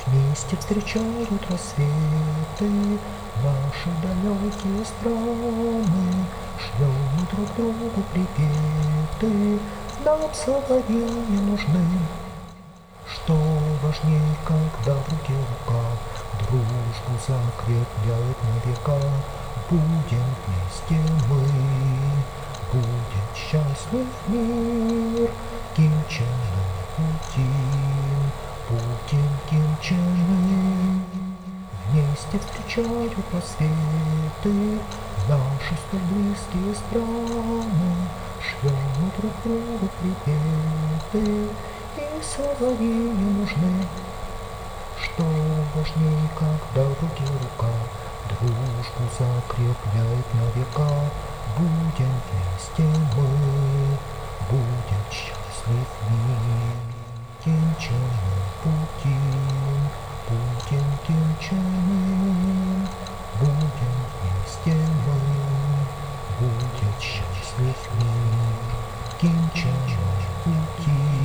Вместе встречают рассветы наши далекие страны, шлем мы друг другу приветы, нам соловьи не нужны. Что важней, когда в руке рука дружбу закрепляет на века. Будем вместе мы, будет счастлив мир. Ким Чен Ын Путин, Путин Ким Чен Ын. Вместе встречают рассветы наши столь близкие страны, шлем мы друг другу приветы, и соловьи не нужны. Что важней, когда в руке рука дружбу закрепляет на века. Будем вместе мы, будет счастлив мир. Ким Чен Ын Путин, Путин Ким Чен Ын. Будем вместе мы, будет счастлив мир. Ким Чен Ын Путин.